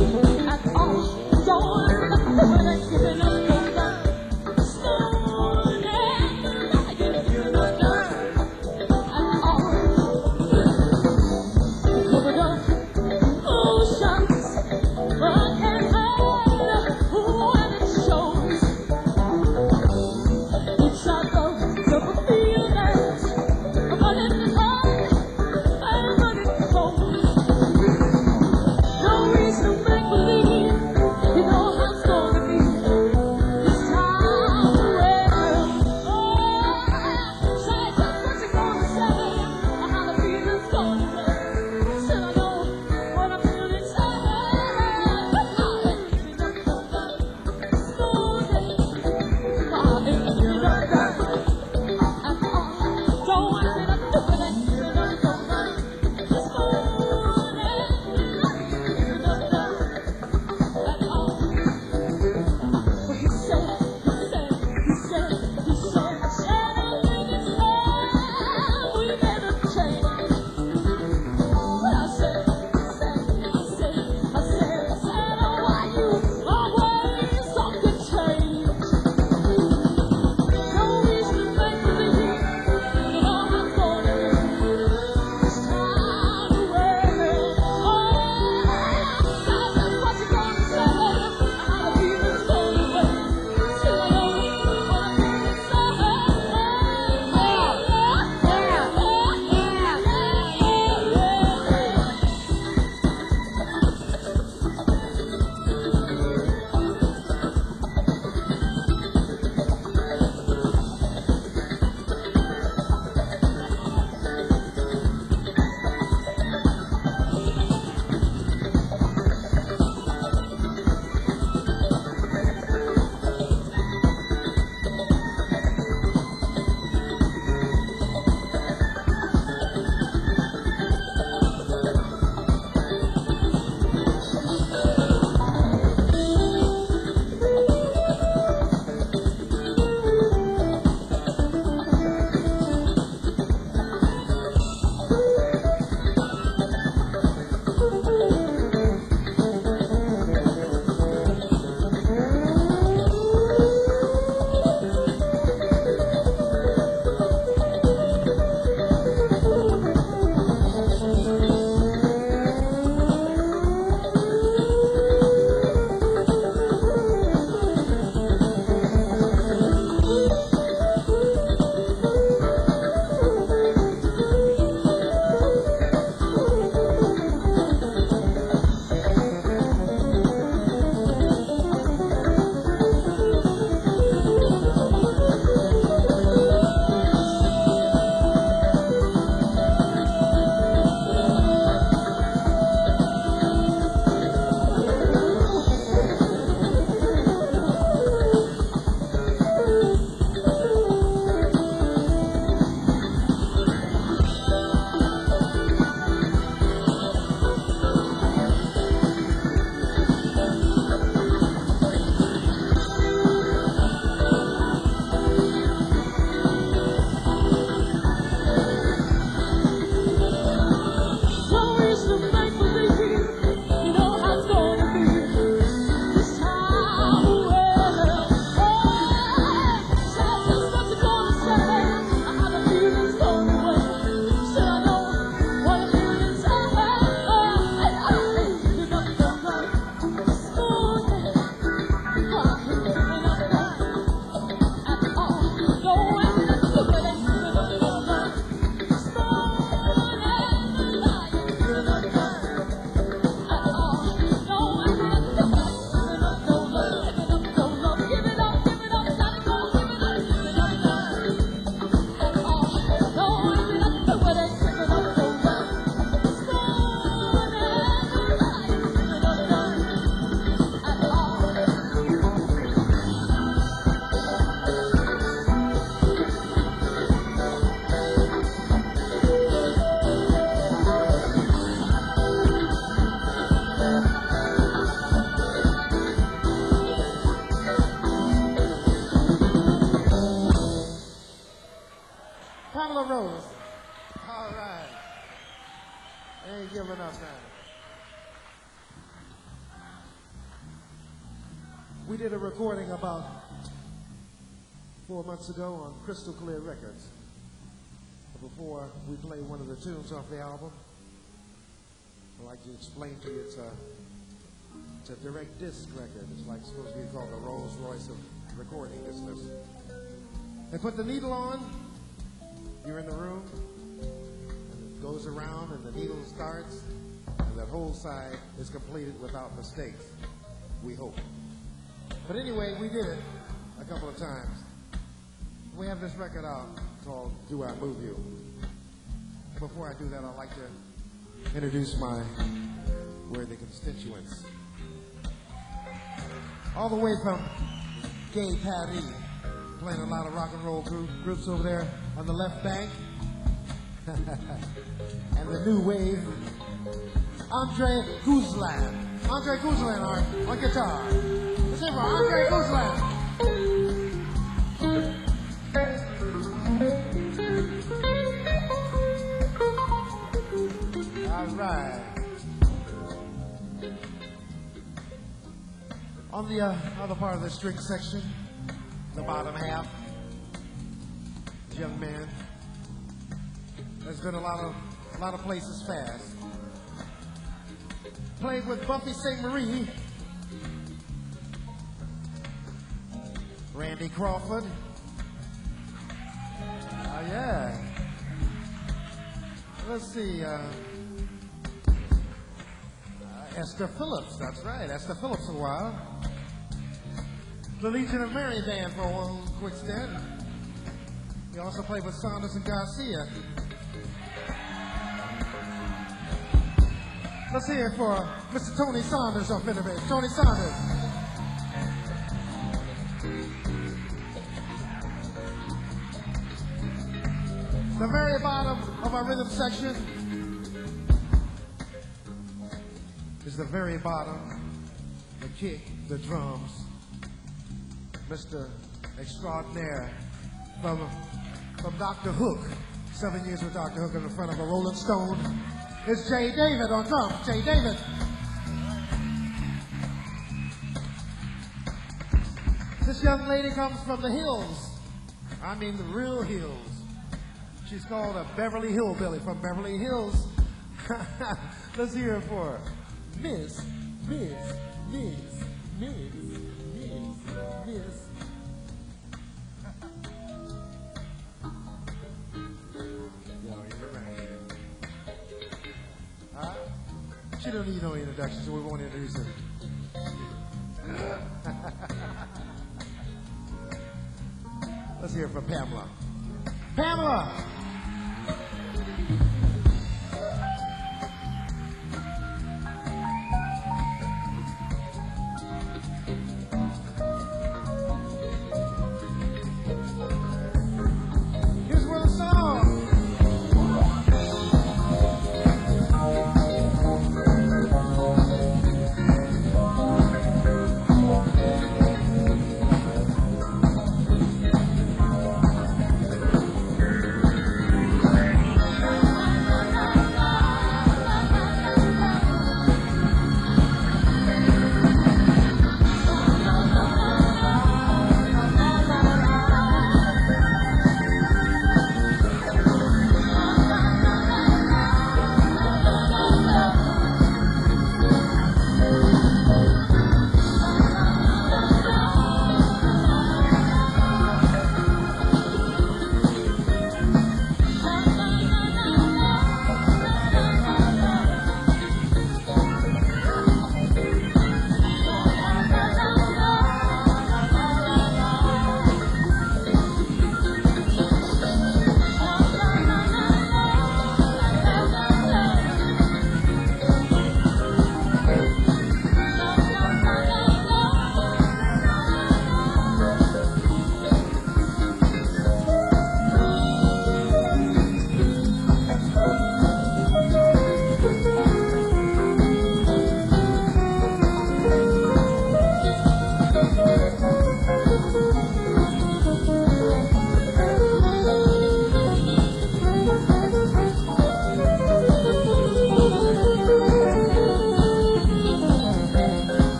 No reason to make believe. We did a recording about 4 months ago on Crystal Clear Records. Before we play one of the tunes off the album, I'd like to explain to you it's a direct disc record. It's like supposed to be called the Rolls Royce of recording business. They put the needle on, you're in the room, and it goes around and the needle starts, and that whole side is completed without mistakes, we hope. But anyway, we did it a couple of times. We have this record out called Do I Move You? Before I do that, I'd like to introduce my worthy constituents. All the way from Gay Paris, playing a lot of rock and roll groups over there on the left bank. And the new wave, Andre Guzlan. Andre Guzlan on guitar. Let's hear for Andre Guzlan. All right. On the other part of the string section, the bottom half, this young man has been a lot of places fast. Played with Buffy Sainte-Marie, Randy Crawford. Yeah. Let's see. Esther Phillips, that's right. Esther Phillips a while. The Legion of Mary band for one quick stint. He also played with Saunders and Garcia. Let's hear it for Mr. Tony Saunders on fiddle bass. Tony Saunders. The very bottom of our rhythm section is the very bottom, the kick, the drums. Mr. Extraordinaire from Dr. Hook. 7 years with Dr. Hook in the front of a Rolling Stone. It's Jay David on drums. Jay David. This young lady comes from the hills. I mean the real hills. She's called a Beverly Hillbilly from Beverly Hills. Let's hear it for her. Miss. She don't need no introduction, so we won't introduce her. Let's hear it for Pamela. Pamela! Here's where the song.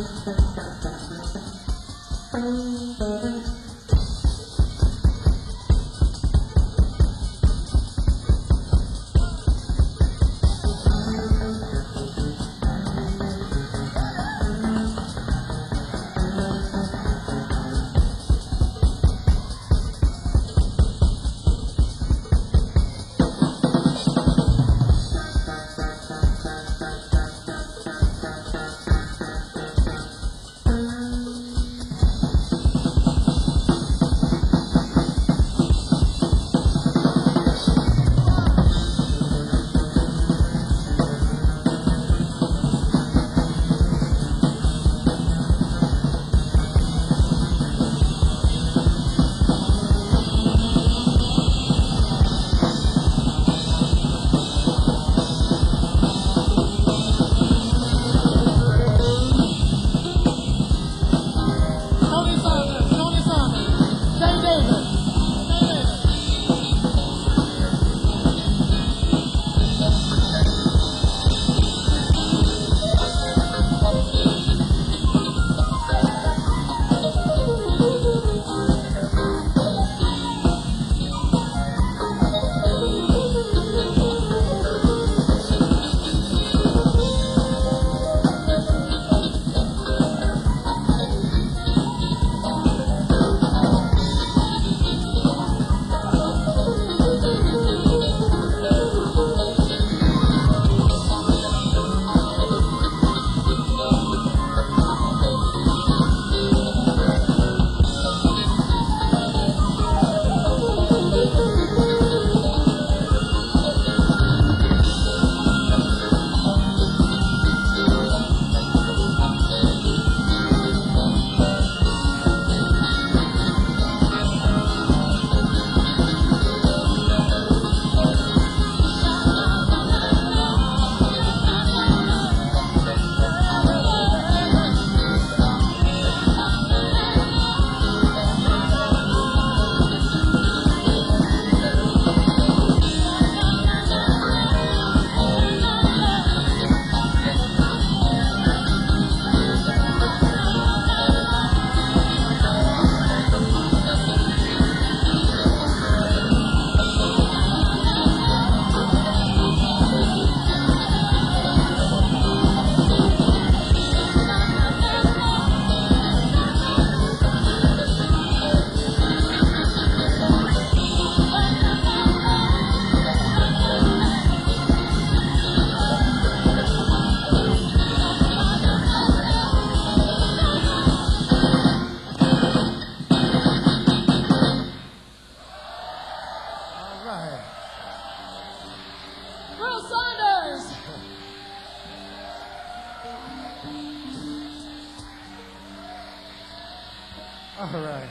All right.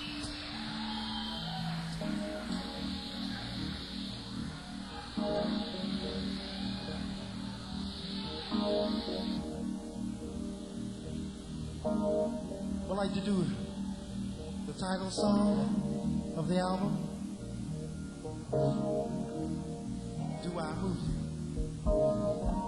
I'd like to do the title song of the album, Do I Move You?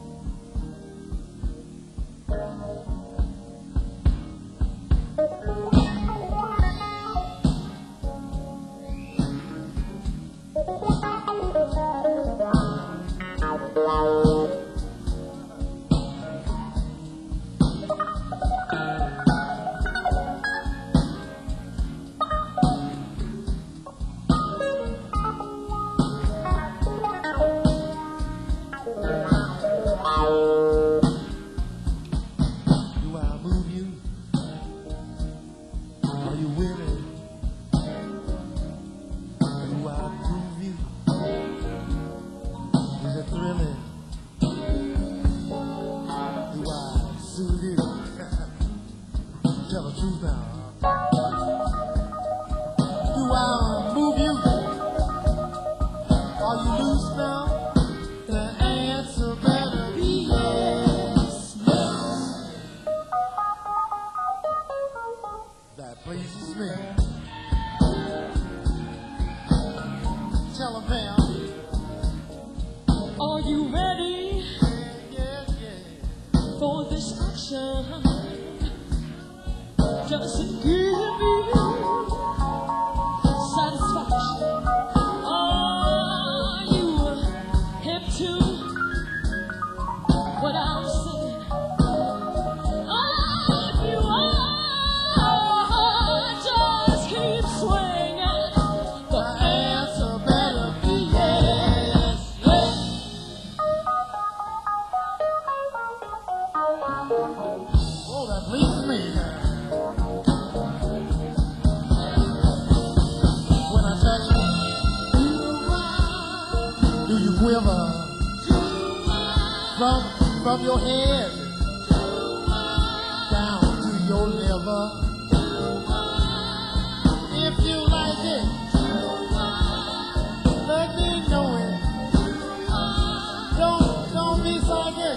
Tell the truth now. Do I move you? Are you loose now? The answer better be yes. No. That pleases me. Tell them, ma'am. Are you ready Yeah. for destruction? just give you satisfaction. Are you hip to what I'm saying? If you are, just keep swinging. The answer better be yes. Oh, that pleases me. When I touch you, do you quiver from your head down to your liver? If you like it, let me know it. Don't be psychic.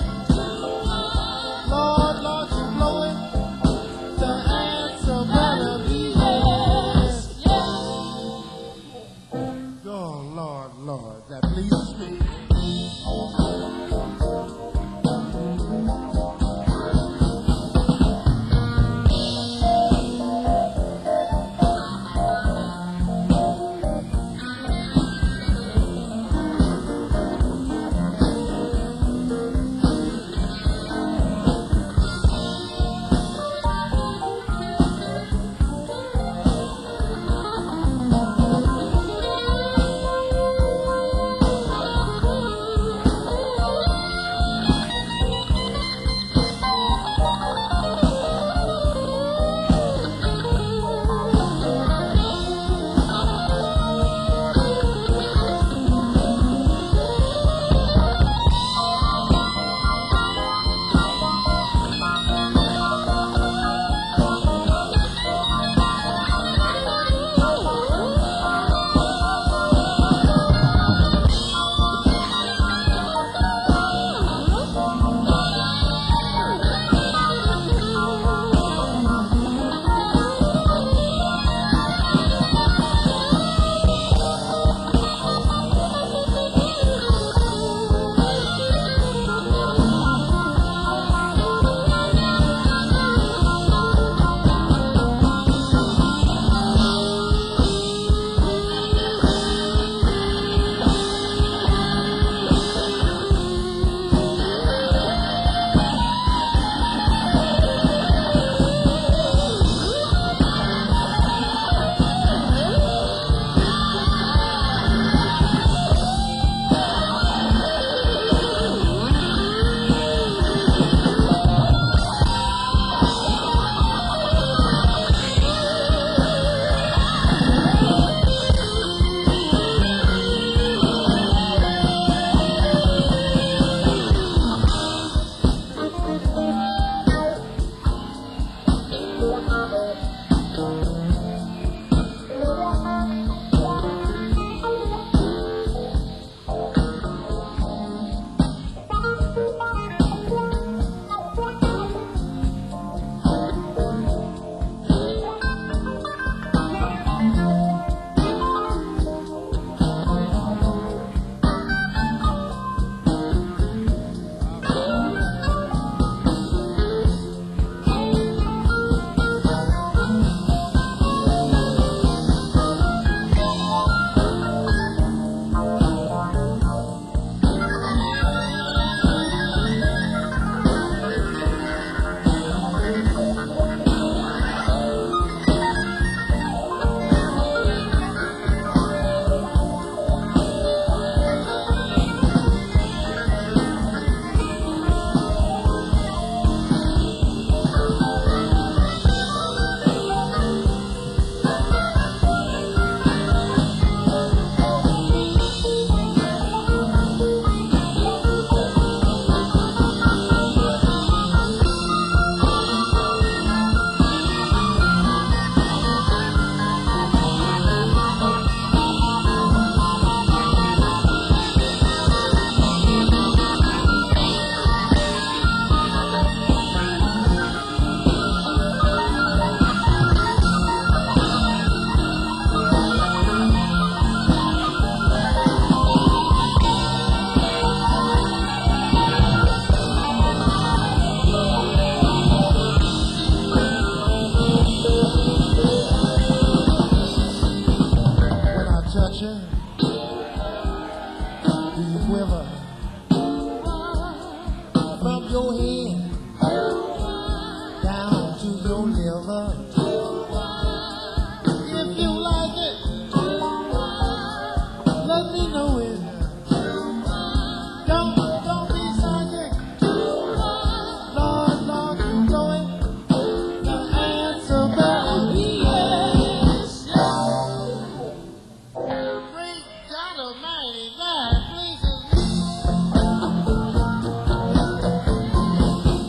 Lord, Lord, you blow it. The answer better be yes. Oh, Lord, Lord, that pleases me. quiver from your head down to your liver. If you like it, let me know it. Don't be psychic. Lord, Lord, you know it. The answer better be yes. Great God Almighty, God, please.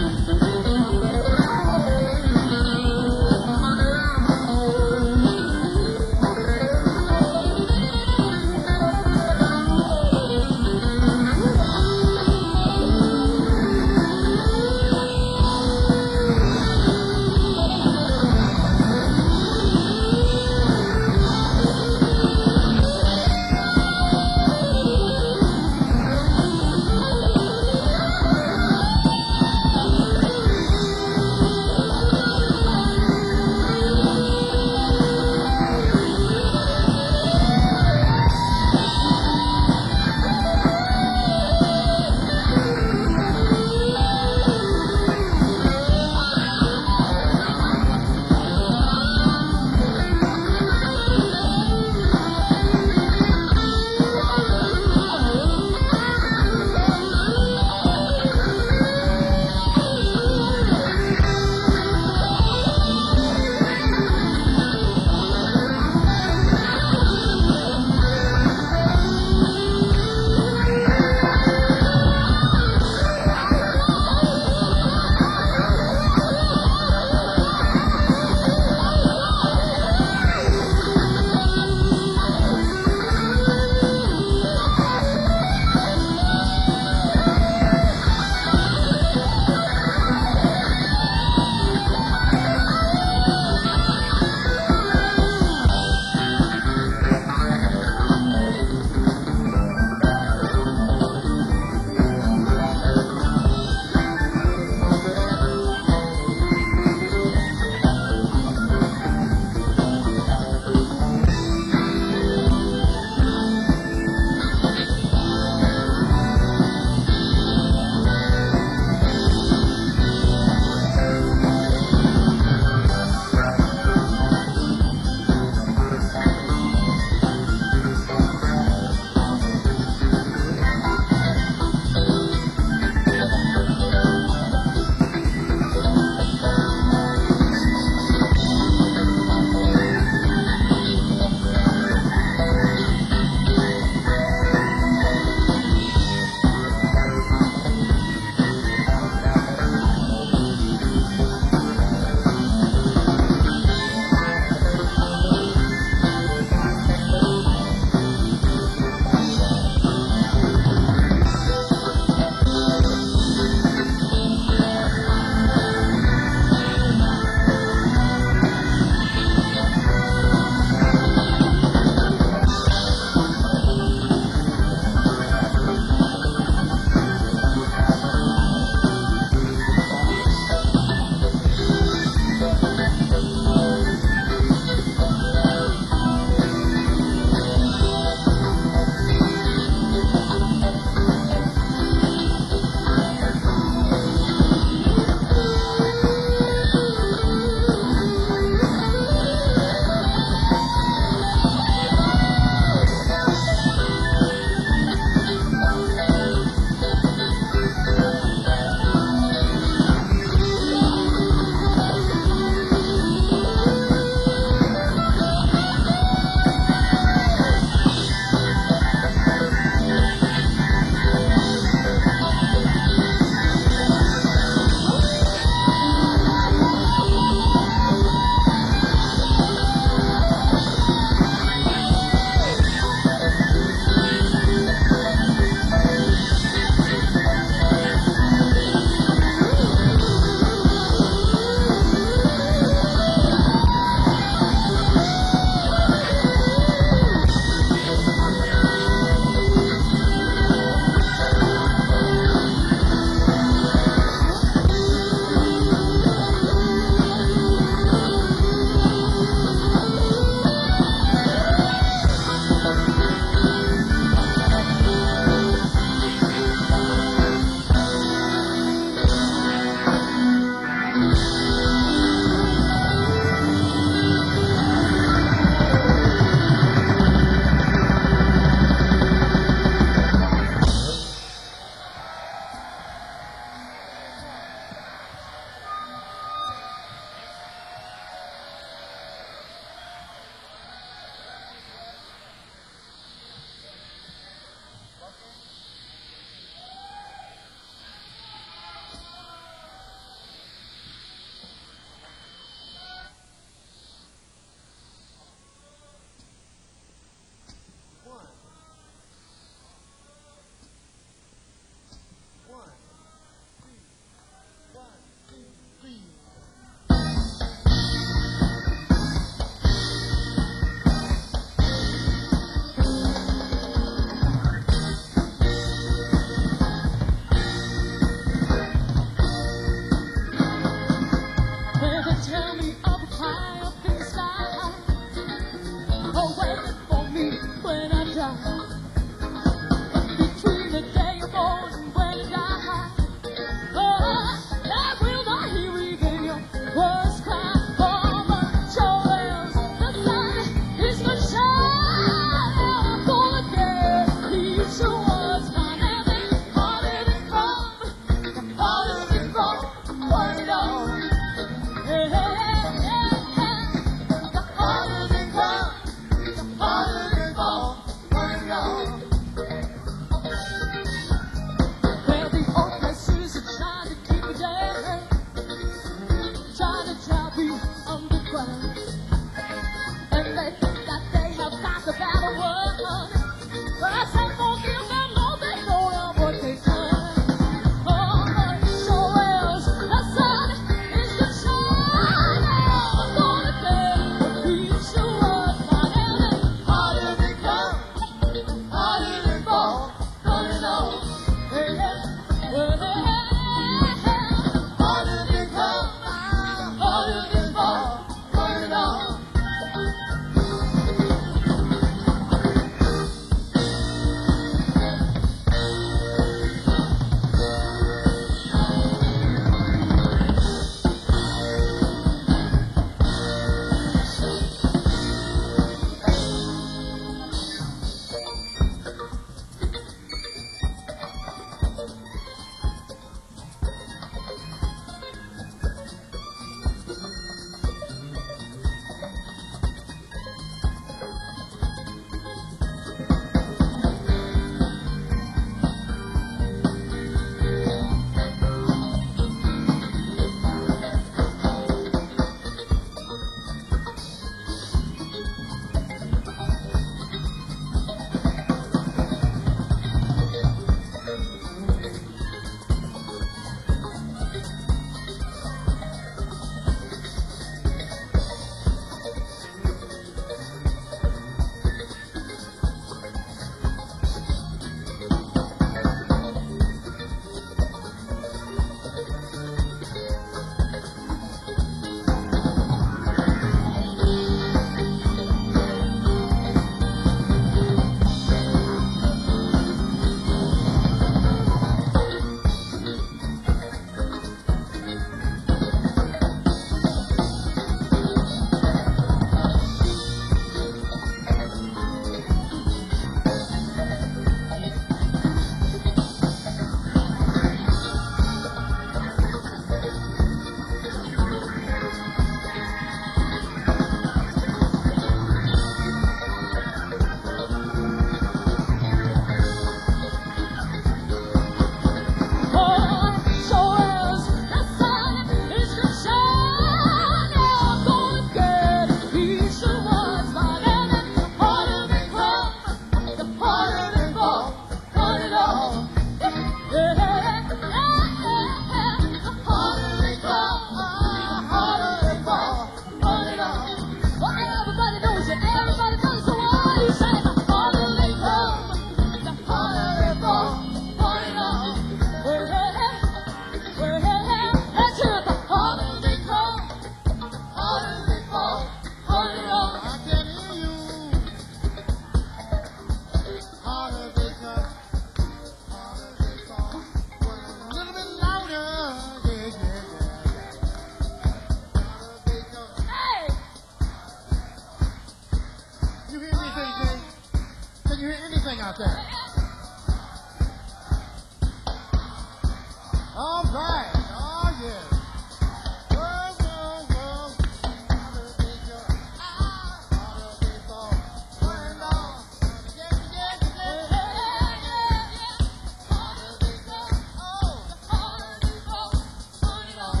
All right. Oh, yeah. Whoa, whoa, whoa. How do they go? How do they go? Running on. Yeah, yeah, yeah, yeah. How do they go? Oh, how do they go? Running on.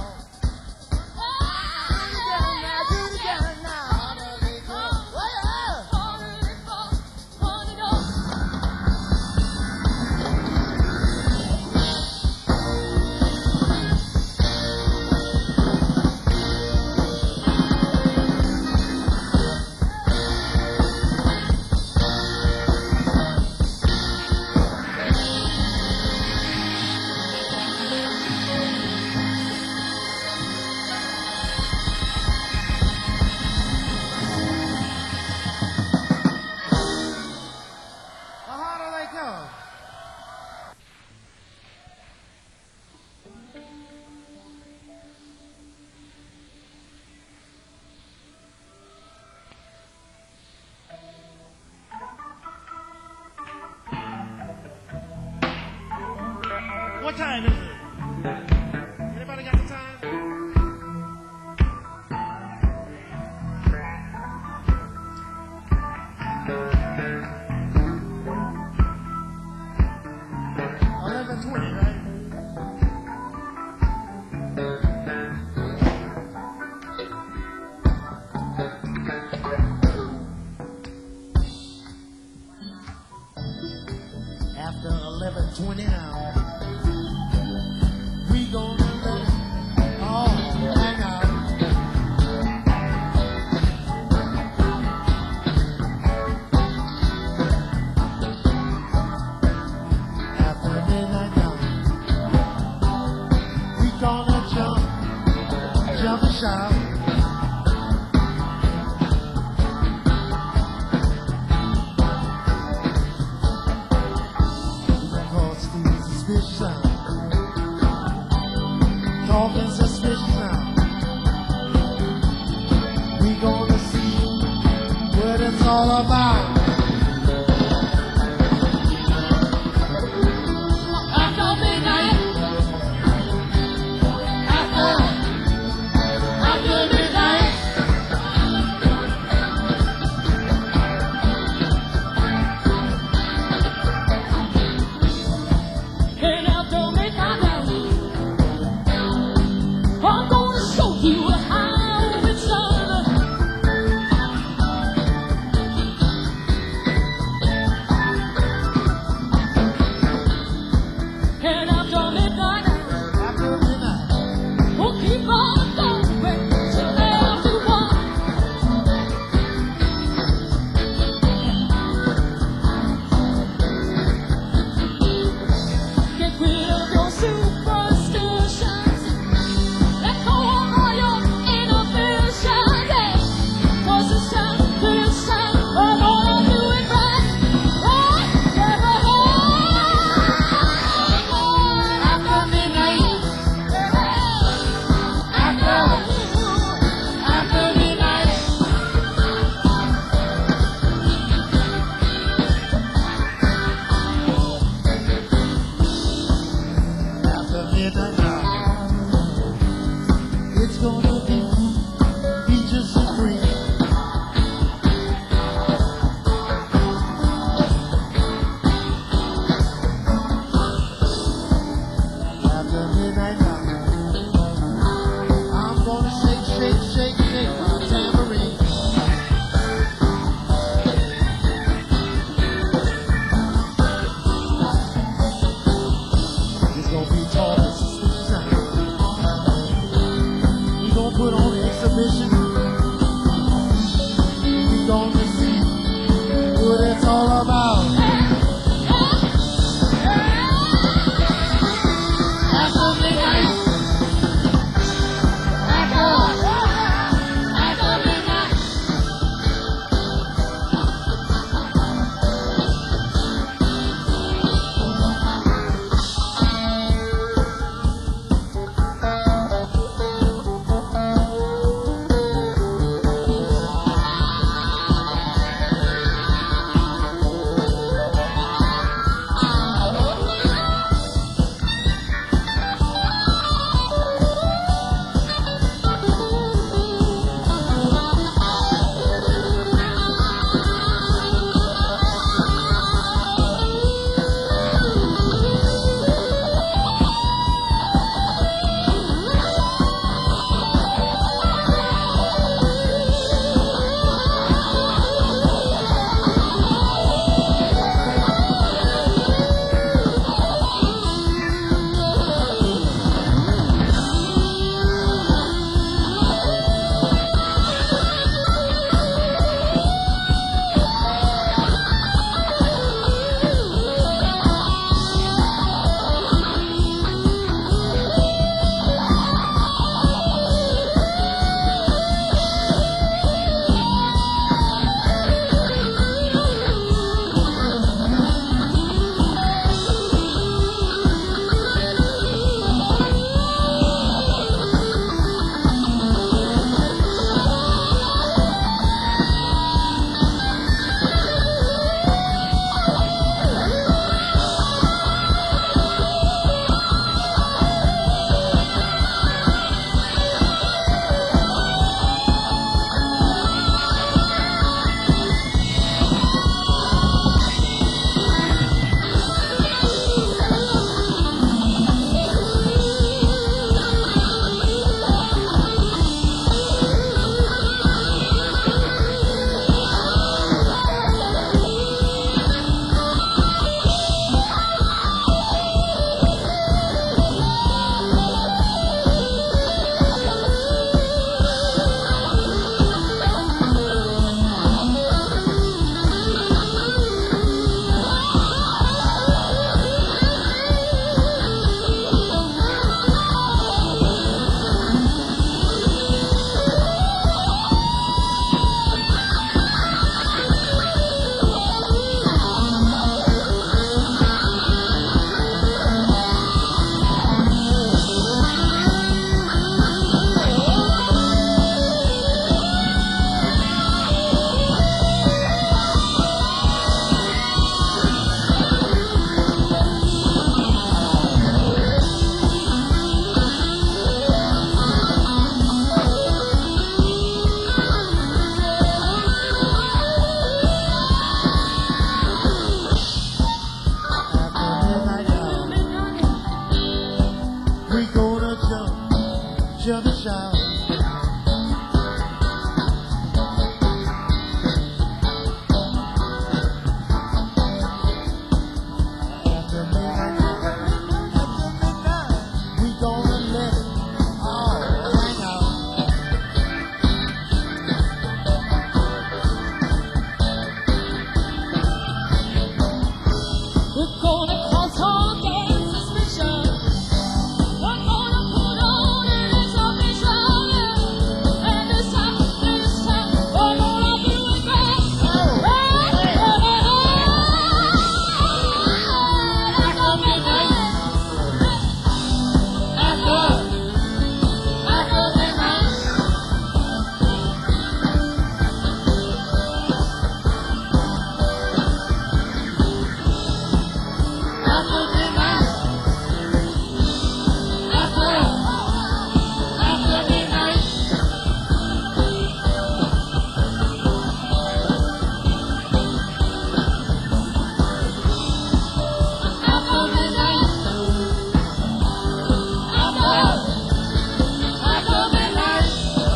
Do it again now. How do they go? How do they go? What time is it? Anybody got the time? $11:20, right? After 11:20 now, we gonna let it all hang out. After midnight now, we gonna jump and shout. Cause Steve's suspicious now. Talking suspicious now. We gonna see what it's all about. After midnight. After midnight. And after midnight, I'm gonna show you how it's done. And after midnight, After midnight, we'll keep on going till everyone get rid of your superstitions. Let go of all your inhibitions, yeah. 'Cause it's time, this time, we're gonna do it right, right, yeah. After midnight, after midnight. after midnight now, it's gonna be peaches and cream. After midnight now, I'm gonna shake, shake, shake, shake my tambourine. It's gonna be tall and suspicious now. We gonna put on an exhibition. We gonna see what it's all about. After midnight, after midnight. We gonna jump and shout. After midnight, we gonna let it all hang out. We're gonna cause all gang suspicion. We're gonna put on an exhibition. And this time, we're gonna do it right. After midnight. After midnight. After midnight. After midnight. After midnight. After midnight.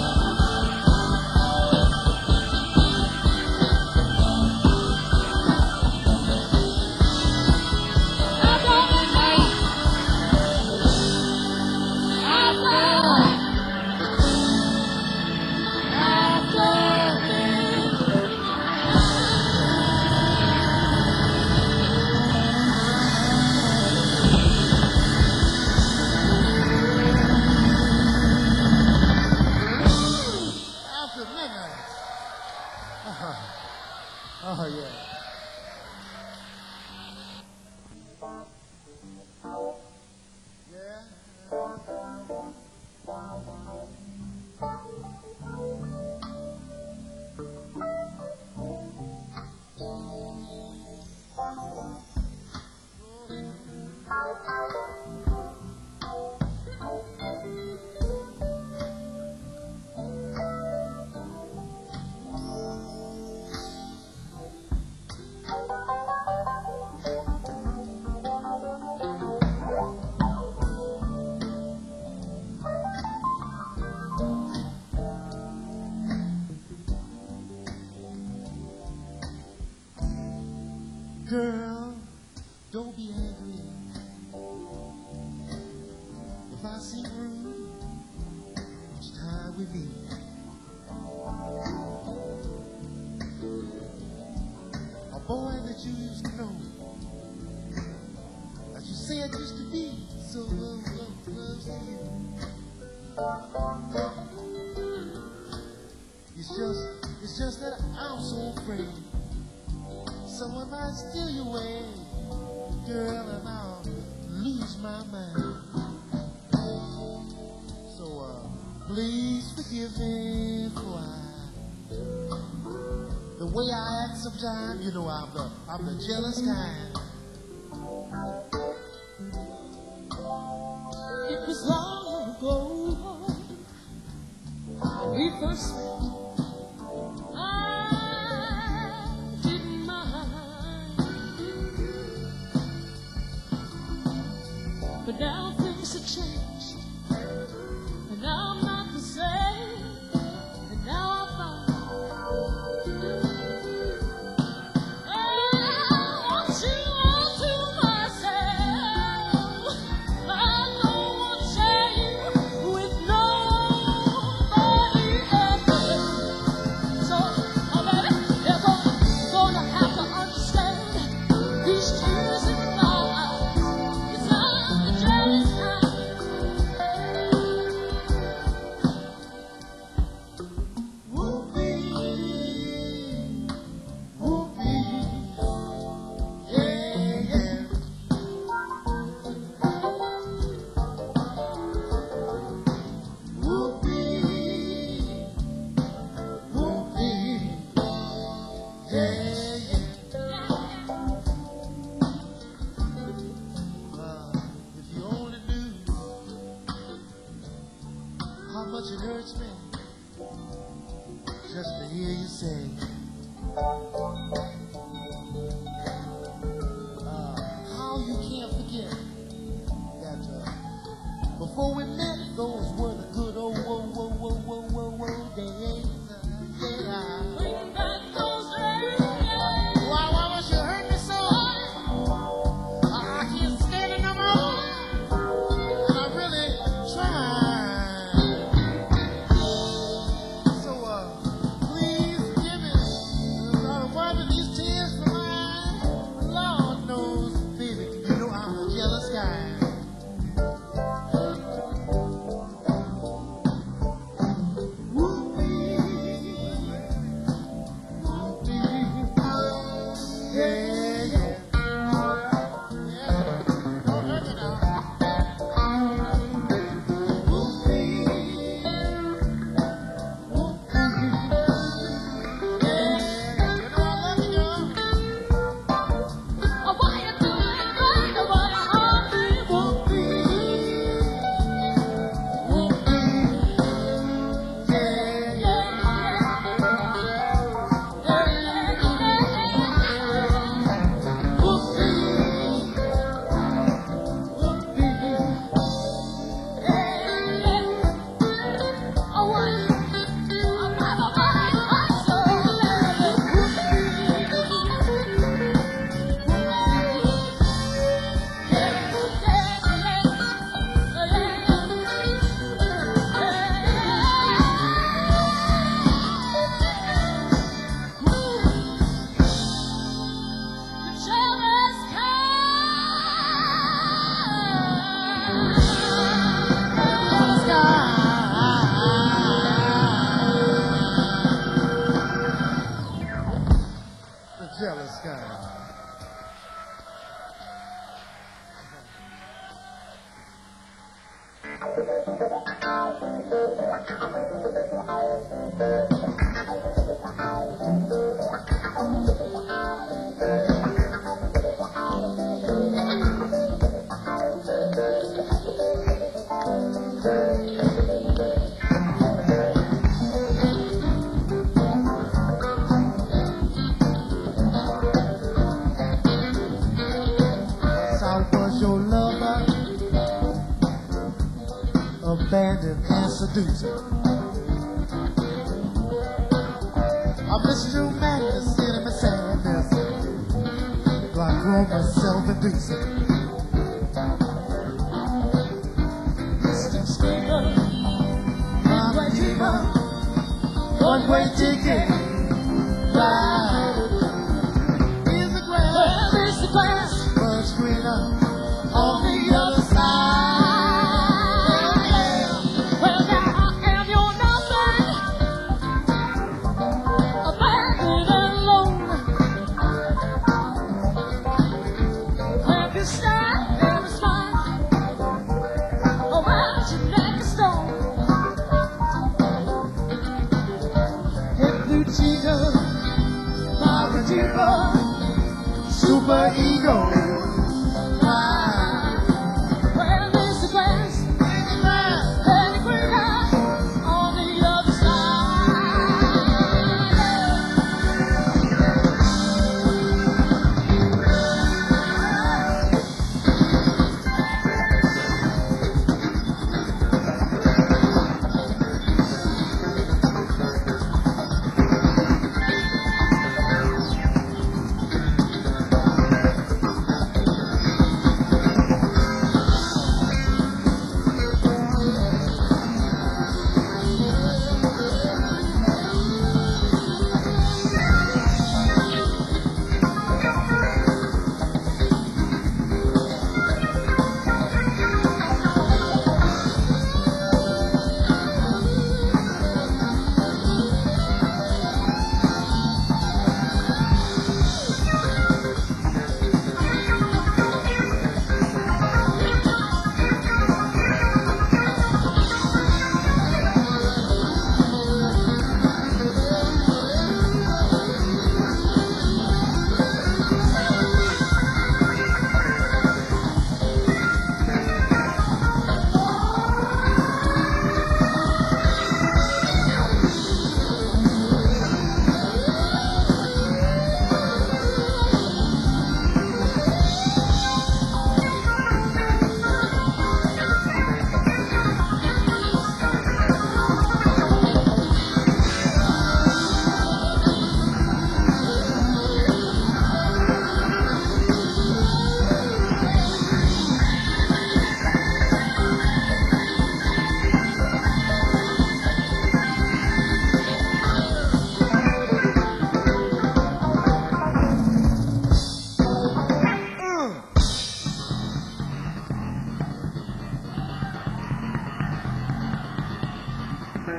After midnight. After midnight. Oh, yeah. Girl, don't be angry if I seem rude each time we meet. A boy that you used to know, that you said used to be so close to you. It's just that I'm so afraid someone might steal you away, girl, and I'll lose my mind. So, please forgive me for the way I act sometimes. You know, I'm the jealous kind. It was long ago we first met. I didn't mind, but now things have changed, and now I'm not the same. And now I find I want you all to myself. I don't want to share you with nobody else. So, oh baby, you're gonna have to understand these tears in my eyes. 'Cause I'm the jealous kind. Whoopee, whoopee, yeah, yeah. Whoopee, whoopee, yeah, yeah. If you only knew how much it hurts me just to hear you say, how you can't forget that Before we met, those were the good old days. Yeah. Bring back those days. Why must you hurt me so? I can't stand it no more. And I really tried. So, please give me one of these tears for mine. Lord knows, baby, you know I'm a jealous guy. Oh, why you doing it right? Oh, why you hard The jealous guy. I was your lover, abandoned and seduced. I miss you madness, in my sadness, glaucoma self-inducing. Distant screamer, my demon, one-way ticket, ride. Here's the ground. Where is the glass? Much greener on the other side. Well, now I am your nothing, abandoned and alone. When you stand there and smile around your neck of stone. Hit Blue Cheetah, my redeemer, super ego. Where is the glass? And the green eye on the other side.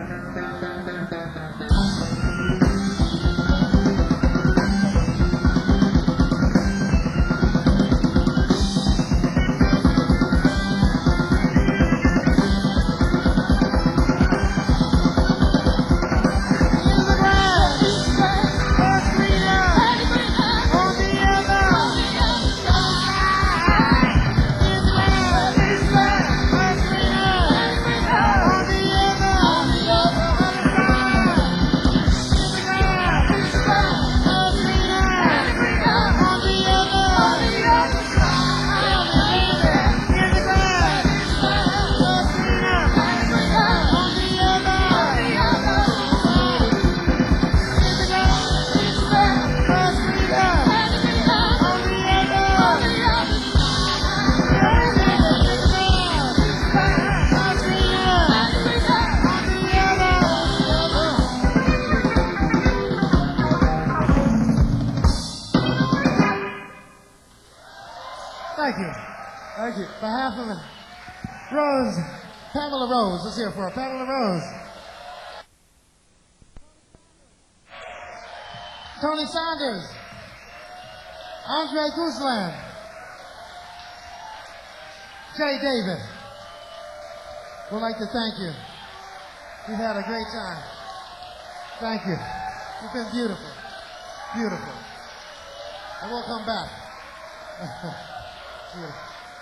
Thank you. Thank you. Behalf of Rose, Pamela Rose. Let's hear it for her. Pamela Rose. Tony Saunders. Andre Gooseland. Jay David. We'd like to thank you. We've had a great time. Thank you. You've been beautiful. Beautiful. And we'll come back. Beautiful.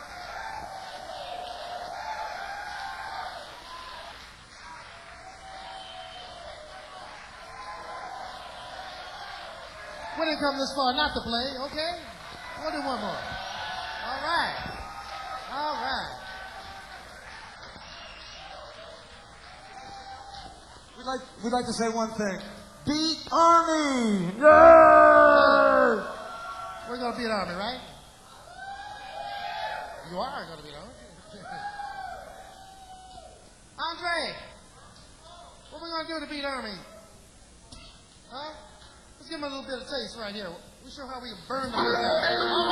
We didn't come this far not to play, okay? We'll do one more. All right. All right. We'd like to say one thing. Beat Army! Yay! We're going to beat Army, right? You are going to beat Army. Andre, what are we going to do to beat Army? Huh? Let's give him a little bit of taste right here. We show how we burn the place out. All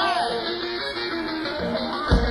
right.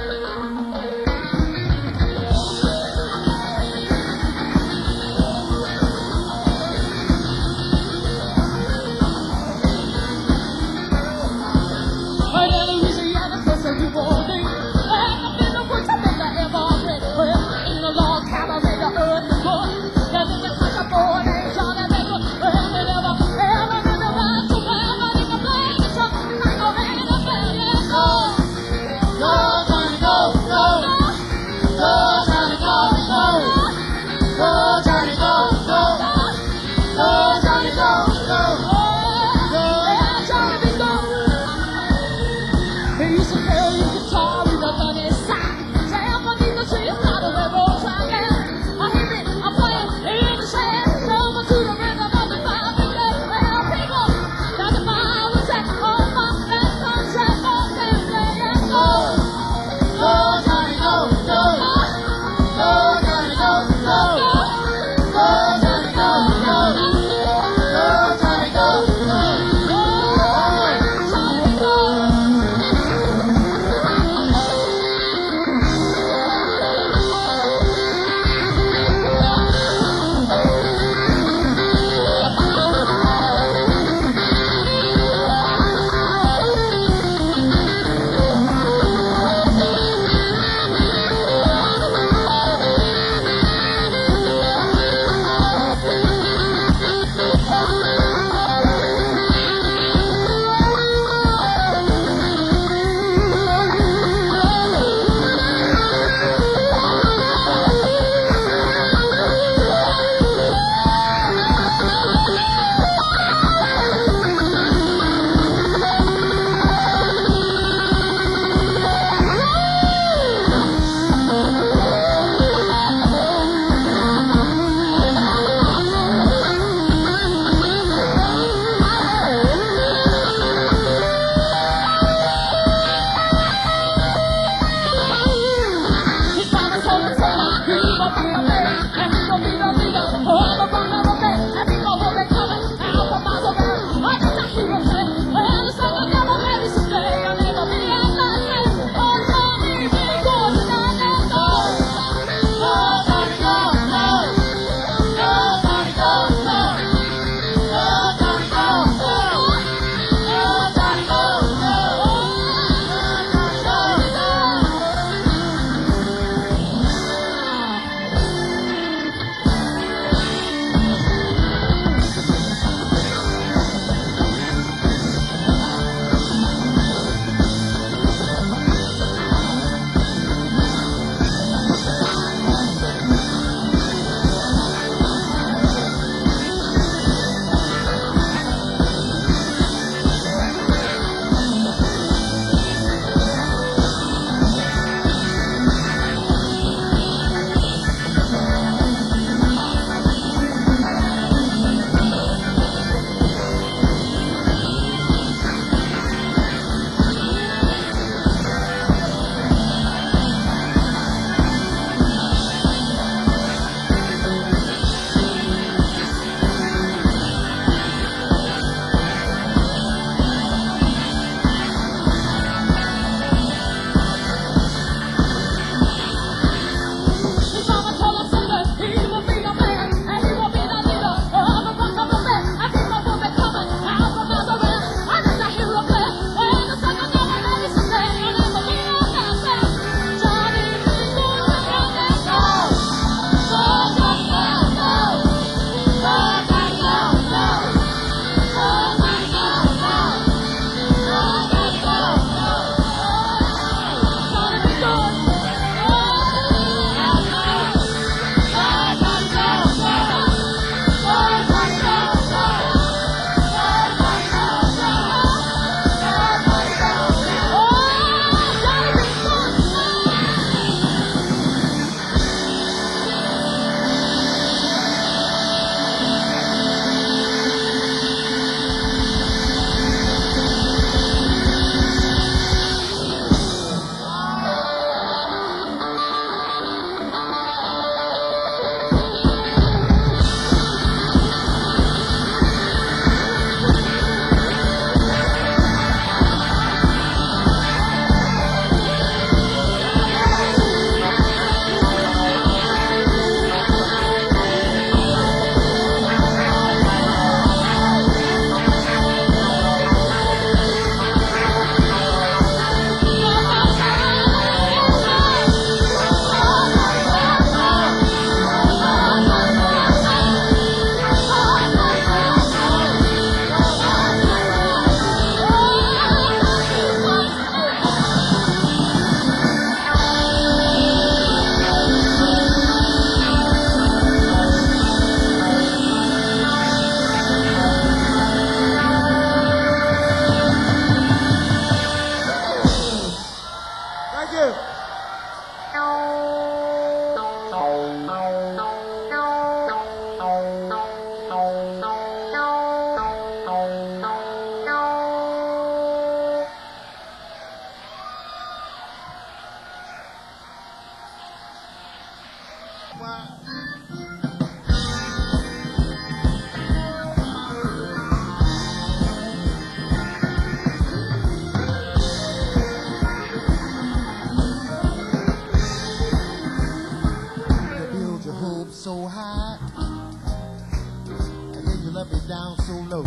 You build your hopes so high, and then you let me down so low.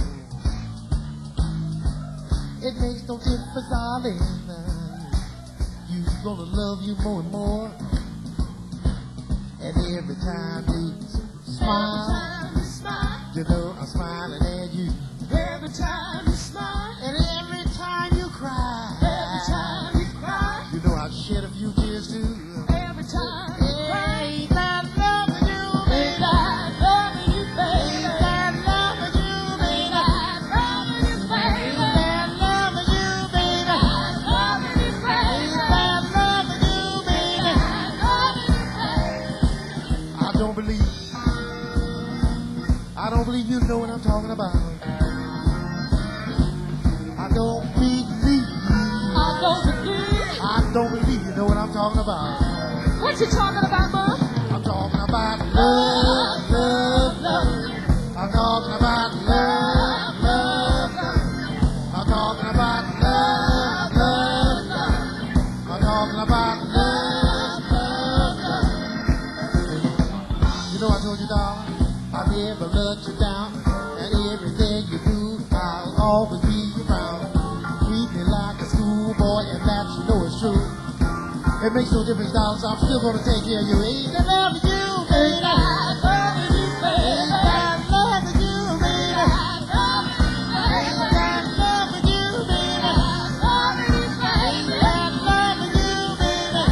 It makes no difference, darling. You're gonna love you more and more. And every time you smile, you know I'm smiling at you. Every time you smile, and every time you cry, you know I shed a few tears too. Every time you cry, ain't that loving you, baby? Ain't that loving you, baby? Ain't that loving you, baby? Ain't that loving you, baby? Ain't that loving you, baby? Ain't that loving you, baby? Ain't that loving you, baby? Ain't that loving you, baby? I don't believe you know what I'm talking about. I don't believe you know what I'm talking about. What you talking about, Mom? I'm talking about love, love, love. I'm talking about love, love, love. I'm talking about love, love, love. I'm talking about love, love, love. You know I told you, darling, I never let you down. And everything you do, I'll always be around. Treat me like a schoolboy, and that you know is true. It makes no difference, darling, so I'm still gonna take care of you. Ain't that loving you, baby? Ain't that loving you, baby? Ain't that loving you, baby? Ain't that loving you, baby? Ain't that loving you, baby?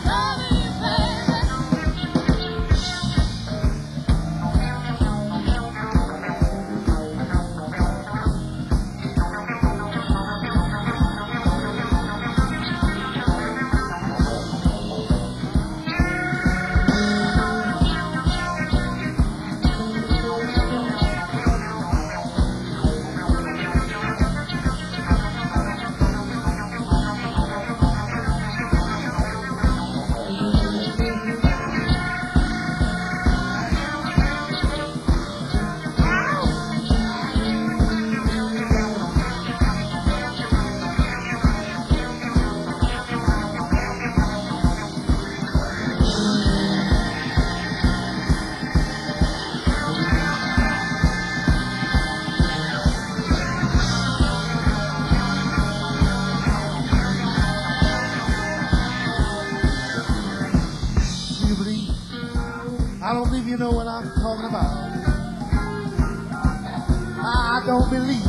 I don't believe you know what I'm talking about. I don't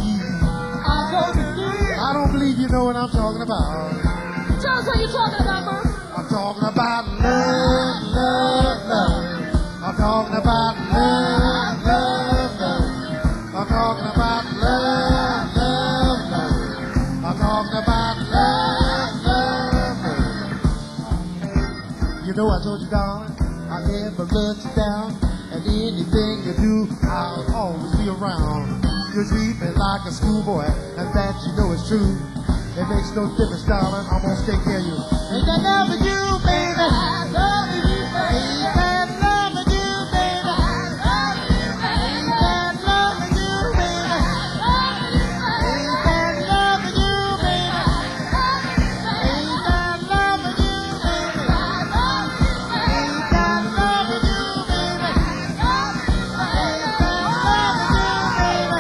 believe you know what I'm talking about. Tell us what you're talking about, Mom. I'm talking about love, love, love. I'm talking about love, love, love. I'm talking about love, love, love. I'm talking about love, love, love. You know I told you, darling, I never let you down. And anything you do, I'll always be around. You treat me like a schoolboy, and that you know is true. It makes no difference, darling, I'm gonna take care of you. Ain't that loving you, baby? Ain't that loving you, baby? Ain't that loving you, baby? Ain't that loving you, baby? Ain't that loving you, baby? Ain't that loving you, baby? Ain't that loving you, baby? Ain't that loving you, baby?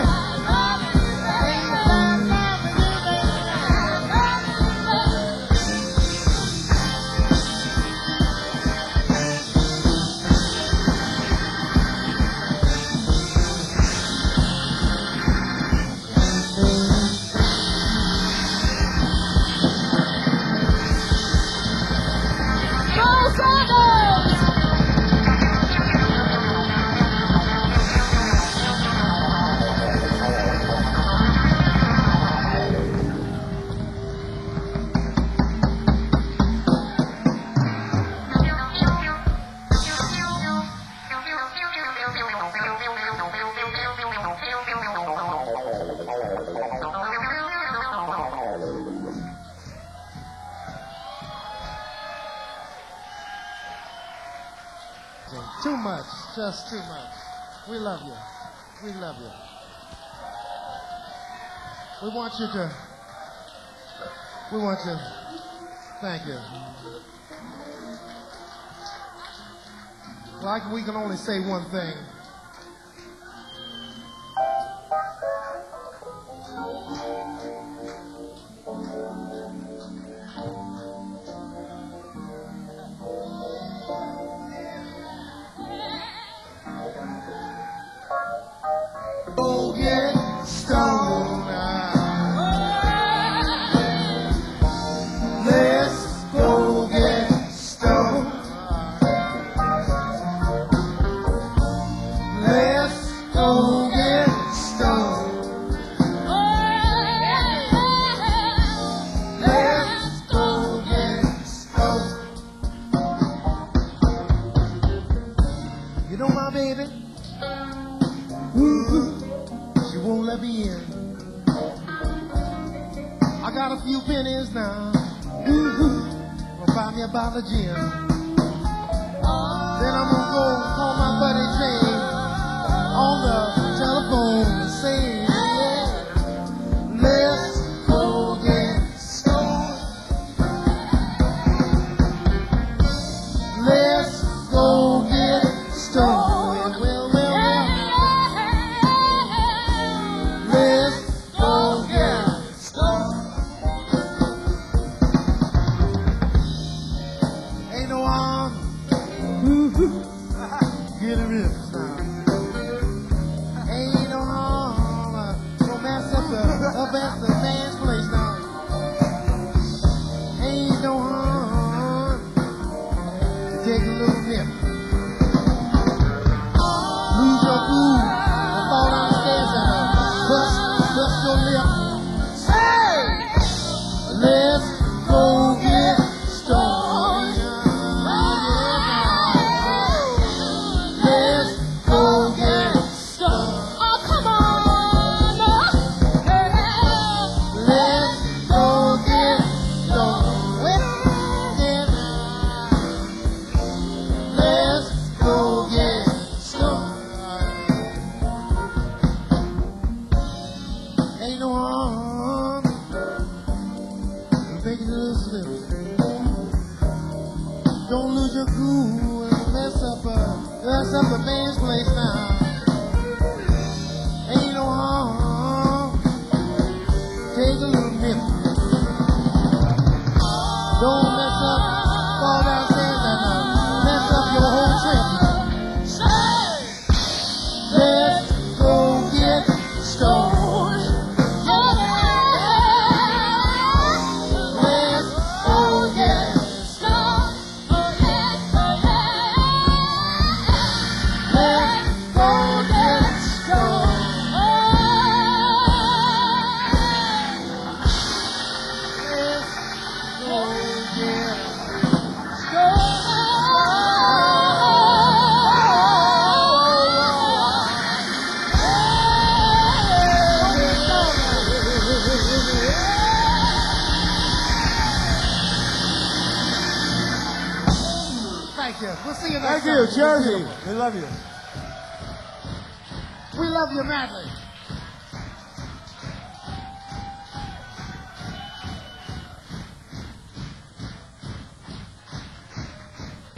Too much. Just too much. We love you. We love you. We want you to. Thank you. Like we can only say one thing. Go get stoned. Let's go get stoned. Let's go get stoned. Let's go get stoned. You know my baby? She won't let me in. I got a few pennies now. Gonna buy me a bottle of gin. Then I'm gonna go call my buddy Jay on the telephone and say, let's go get stoned. Let's go get stoned. Well, let's go get stoned. Ain't no harm. Get it real now. Ain't no harm. Don't mess up at the dance place now. Ain't no harm. Take a little nip. Lose your cool and fall downstairs and bust your lip. Hey! Let's go get stoned. Let's go get stoned. Oh, come on. Let's go get stoned. Let's go get stoned. Ain't no harm. Take a little slip. Don't lose your cool and mess up the man's place now. Ain't no harm. Take a little nip. Don't mess up, fall downstairs and mess up your whole trip. Let's go get stoned. Let's go get stoned. Let's go get stoned. Thank you. We'll see you next Thank you, time. Jersey. We love you. We love you madly.